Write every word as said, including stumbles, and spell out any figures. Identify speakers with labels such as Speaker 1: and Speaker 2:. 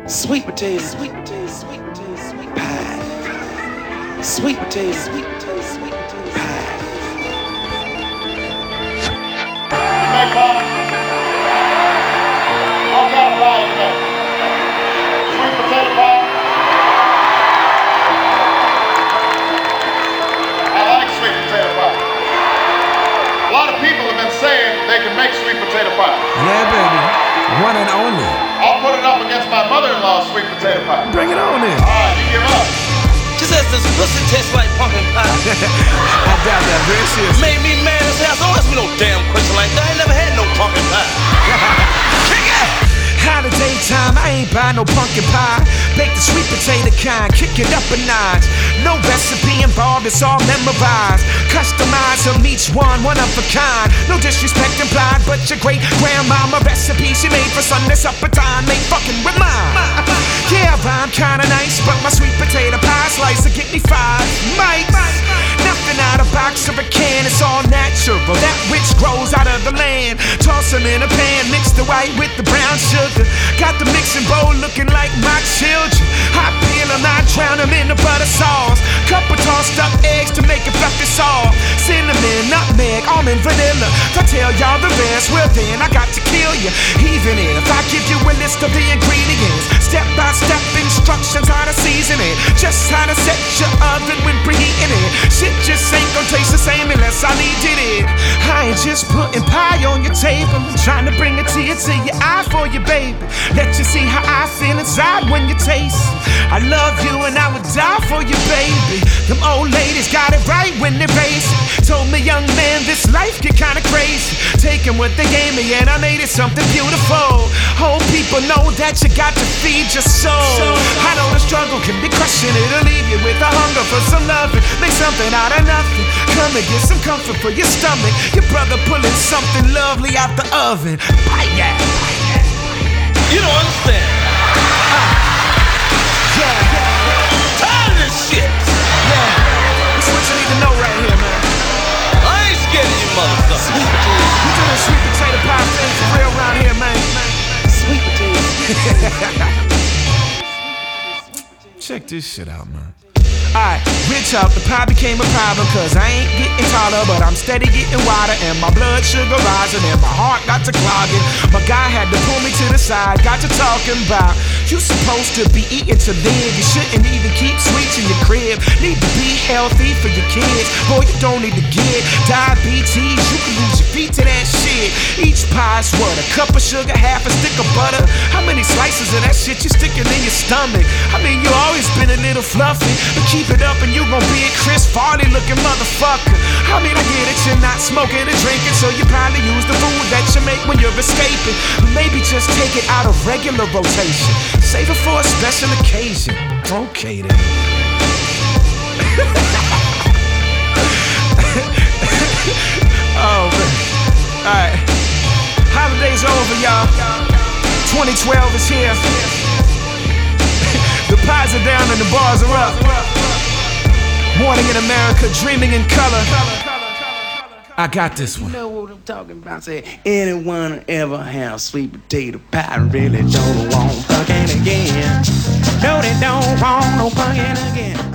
Speaker 1: Sweet potato, sweet potato, sweet potato, sweet pie. Sweet potato, sweet potato, sweet potato pie.
Speaker 2: You may call all kind of pie you make. Sweet potato pie. I like sweet potato pie. A lot of people have been saying they can make sweet potato pie.
Speaker 3: Yeah, baby. One and only.
Speaker 2: I'll put it up against my mother-in-law's sweet potato pie.
Speaker 3: Bring it on in.
Speaker 2: All right, you give up.
Speaker 1: She says this pussy tastes like pumpkin pie.
Speaker 3: I doubt that very seriously.
Speaker 1: Made me mad as hell. Don't ask me no damn question like that. I ain't never had no pumpkin pie. Kick it!
Speaker 3: Out of daytime, I ain't buy no pumpkin pie. Bake the sweet potato kind, kick it up a notch. No recipe involved, it's all memorized. Customize them each one, one of a kind. No disrespect implied, but your great grandmama recipe she made for Sunday supper time ain't fucking with mine. Yeah, rhyme kinda nice, but my sweet potato pie slice will get me five mics. Nothing out of box or a can, it's all natural. That which grows out of the land. Toss them in a pan, mix the white with the brown sugar. Got the mixing bowl looking like my children. I peel them, I drown them in the butter sauce. Couple tossed up eggs to make it fluffy soft. Cinnamon, nutmeg, almond, vanilla. If I tell y'all the rest, well then I got to kill you. Even if I give you a list of the ingredients, step by step instructions how to season it, just how to set your oven when preheating it. Shit just ain't gonna taste the same unless I needed it. I ain't just putting pie on your table, I'm trying to bring a tear to your eye for you, baby. Let you see how I feel inside when you taste it. I love you and I would die for you, baby. Them old ladies got it right when they raised it. Told me, young man, this life get kinda crazy. Taking what they gave me and I made it something beautiful. Whole people know that you got to feed your soul. I know the struggle can be crushing, it'll leave you with a hunger for some loving. Make something out of nothing. Come and get some comfort for your stomach. Your brother pulling something lovely out the oven. Bye, yeah.
Speaker 1: You don't understand.
Speaker 3: Uh, yeah, yeah.
Speaker 1: Tired of this shit.
Speaker 3: Yeah. That's what you need to know right here, man.
Speaker 1: I ain't scared of you motherfuckers.
Speaker 3: Sweet potato. We do this sweet potato pie thing for real around here, man.
Speaker 1: Sweet potato.
Speaker 3: Check this shit out, man. Alright, rich up, the pie became a problem, cause I ain't getting taller, but I'm steady getting wider, and my blood sugar rising, and my heart got to clogging. My guy had to pull me to the side, got to talking about, you supposed to be eating to live, you shouldn't even keep sweets in your crib, need to be healthy for your kids, boy you don't need to get diabetes, you can lose your feet to that shit. Each pie's what, a cup of sugar, half a stick of butter, how many slices of that shit you sticking in your stomach? I mean you always been a little fluffy, but keep it up and you gon' be a Chris Farley looking motherfucker. I mean I get it, you're not smoking and drinking, so you probably use the food that you make when you're escaping, but maybe just take it out of regular rotation, save it for a special occasion. Okay then. Oh man. Alright, holidays are over, y'all. Twenty twelve is here. The pies are down and the bars are up. Morning in America, dreaming in color. I got this one.
Speaker 1: You know what I'm talking about? Say, anyone ever have sweet potato pie? Really don't want pumpkin again. No, they don't want no pumpkin again.